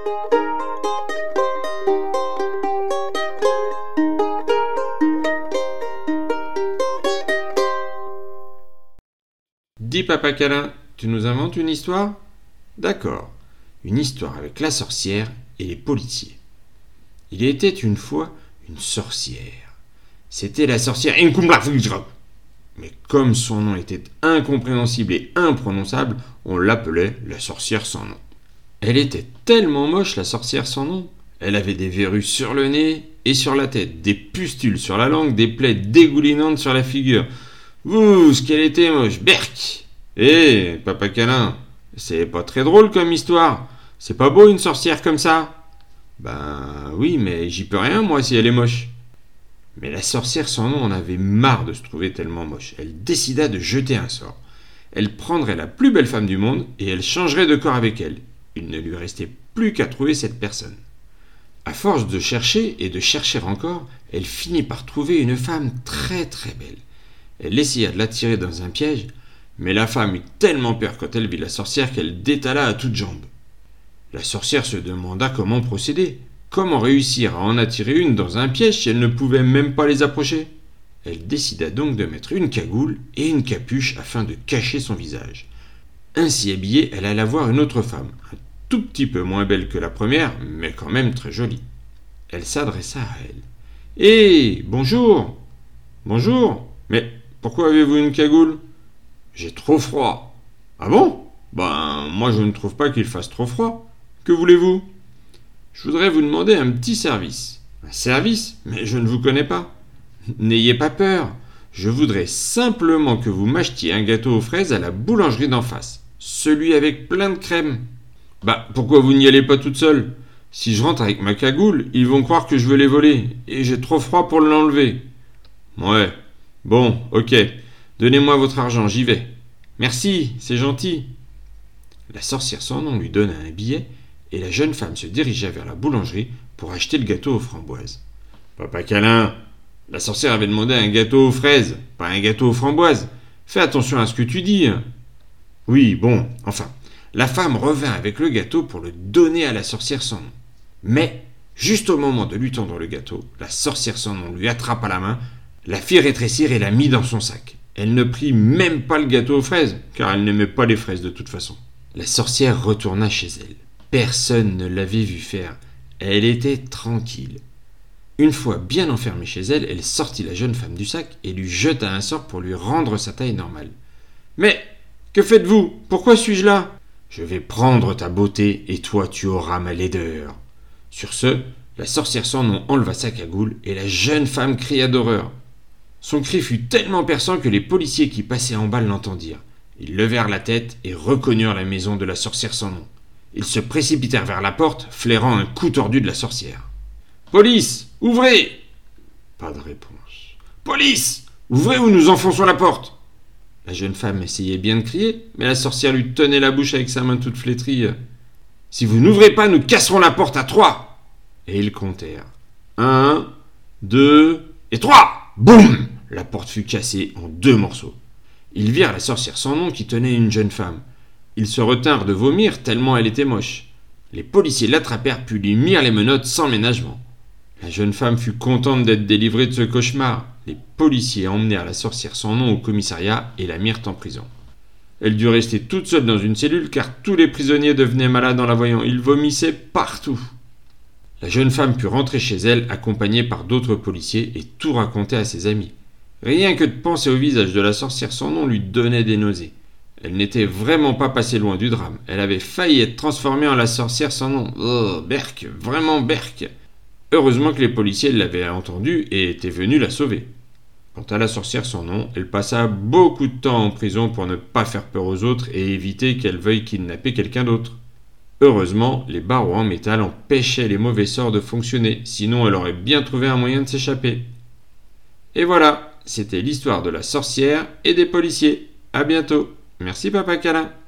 Dis papa câlin, tu nous inventes une histoire ? D'accord, une histoire avec la sorcière et les policiers. Il était une fois une sorcière. C'était la sorcière Incompréhensible. Mais comme son nom était incompréhensible et imprononçable, on l'appelait la sorcière sans nom. Elle était tellement moche, la sorcière sans nom. Elle avait des verrues sur le nez et sur la tête, des pustules sur la langue, des plaies dégoulinantes sur la figure. Ouh, ce qu'elle était moche, berk! Hé, papa câlin, c'est pas très drôle comme histoire. C'est pas beau une sorcière comme ça. Ben oui, mais j'y peux rien moi si elle est moche. Mais la sorcière sans nom en avait marre de se trouver tellement moche. Elle décida de jeter un sort. Elle prendrait la plus belle femme du monde et elle changerait de corps avec elle. Il ne lui restait plus qu'à trouver cette personne. À force de chercher et de chercher encore, elle finit par trouver une femme très très belle. Elle essaya de l'attirer dans un piège, mais la femme eut tellement peur quand elle vit la sorcière qu'elle détala à toutes jambes. La sorcière se demanda comment procéder. Comment réussir à en attirer une dans un piège si elle ne pouvait même pas les approcher ? Elle décida donc de mettre une cagoule et une capuche afin de cacher son visage. Ainsi habillée, elle alla voir une autre femme, un tout petit peu moins belle que la première, mais quand même très jolie. Elle s'adressa à elle. « Hé, bonjour !»« Bonjour, mais pourquoi avez-vous une cagoule ? » ?»« J'ai trop froid. »« Ah bon ? Ben, moi je ne trouve pas qu'il fasse trop froid. Que voulez-vous ? » ?»« Je voudrais vous demander un petit service. »« Un service ? Mais je ne vous connais pas. »« N'ayez pas peur. Je voudrais simplement que vous m'achetiez un gâteau aux fraises à la boulangerie d'en face. Celui avec plein de crème. »« Bah, pourquoi vous n'y allez pas toute seule ? Si je rentre avec ma cagoule, ils vont croire que je veux les voler, et j'ai trop froid pour l'enlever. »« Ouais. Bon, ok. Donnez-moi votre argent, j'y vais. »« Merci, c'est gentil. » La sorcière sans nom lui donna un billet, et la jeune femme se dirigea vers la boulangerie pour acheter le gâteau aux framboises. « Papa câlin, la sorcière avait demandé un gâteau aux fraises, pas un gâteau aux framboises. Fais attention à ce que tu dis. » Oui, bon, enfin, la femme revint avec le gâteau pour le donner à la sorcière sans nom. Mais, juste au moment de lui tendre le gâteau, la sorcière sans nom lui attrapa la main, la fit rétrécir et la mit dans son sac. Elle ne prit même pas le gâteau aux fraises, car elle n'aimait pas les fraises de toute façon. La sorcière retourna chez elle. Personne ne l'avait vue faire. Elle était tranquille. Une fois bien enfermée chez elle, elle sortit la jeune femme du sac et lui jeta un sort pour lui rendre sa taille normale. « Mais, que faites-vous ? Pourquoi suis-je là ? » ?»« Je vais prendre ta beauté et toi tu auras ma laideur. » Sur ce, la sorcière sans nom enleva sa cagoule et la jeune femme cria d'horreur. Son cri fut tellement perçant que les policiers qui passaient en bas l'entendirent. Ils levèrent la tête et reconnurent la maison de la sorcière sans nom. Ils se précipitèrent vers la porte, flairant un cou tordu de la sorcière. « Police, ouvrez !» Pas de réponse. « Police, ouvrez ou nous enfonçons la porte !» La jeune femme essayait bien de crier, mais la sorcière lui tenait la bouche avec sa main toute flétrie. « Si vous n'ouvrez pas, nous casserons la porte à 3 !» Et ils comptèrent. 1, 2 et 3 ! Boum ! La porte fut cassée en 2 morceaux. Ils virent la sorcière sans nom qui tenait une jeune femme. Ils se retinrent de vomir tellement elle était moche. Les policiers l'attrapèrent puis lui mirent les menottes sans ménagement. La jeune femme fut contente d'être délivrée de ce cauchemar. Les policiers emmenèrent la sorcière sans nom au commissariat et la mirent en prison. Elle dut rester toute seule dans une cellule car tous les prisonniers devenaient malades en la voyant. Ils vomissaient partout. La jeune femme put rentrer chez elle accompagnée par d'autres policiers et tout raconter à ses amis. Rien que de penser au visage de la sorcière sans nom lui donnait des nausées. Elle n'était vraiment pas passée loin du drame. Elle avait failli être transformée en la sorcière sans nom. Oh, berk, vraiment berk. Heureusement que les policiers l'avaient entendue et étaient venus la sauver. Quant à la sorcière sans nom, elle passa beaucoup de temps en prison pour ne pas faire peur aux autres et éviter qu'elle veuille kidnapper quelqu'un d'autre. Heureusement, les barreaux en métal empêchaient les mauvais sorts de fonctionner, sinon elle aurait bien trouvé un moyen de s'échapper. Et voilà, c'était l'histoire de la sorcière et des policiers. À bientôt. Merci papa câlin.